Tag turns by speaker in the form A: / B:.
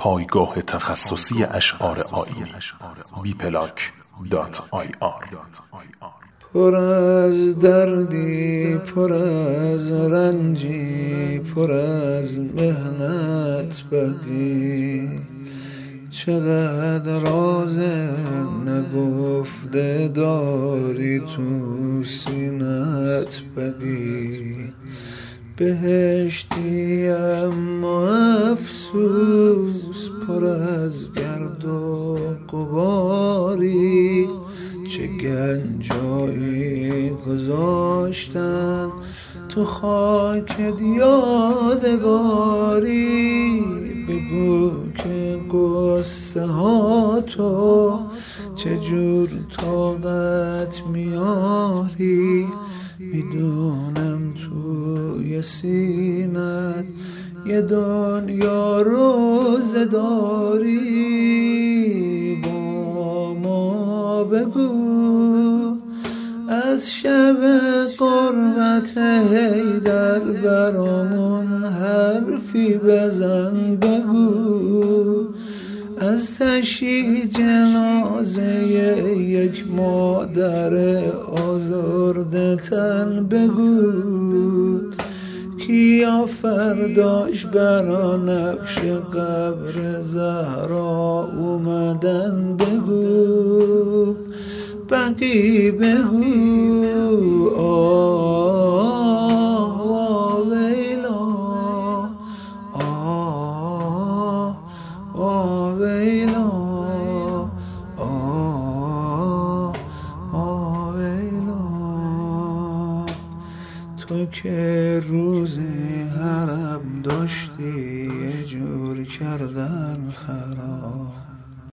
A: پایگاه تخصصی اشعار آیینی bplag.ir.
B: پر از دردی، پر از رنجی، پر از مهنت بگی، چقدر راز نگفته داری تو سینت بگی. بهشتی اما افسوس، پر از گرد و غباری، چه گنجایی گذاشتن تو خاکت یادگاری. بگو که قصه ها تو چجور طاقت میاری، میدونم توی سینت یه دنیا روزه داری. با ما بگو از شب قربت حیدر برامون حرفی بزن. بگو از تشییع جنازه یک مادر آزرده تن. بگو کیا فرداش برا نقش قبر زهرا اومدن. بگو بقی بگو آه واویلا، آه واویلا، آه واویلا. تو که روزی حرم داشتی یه جور کردن خراب،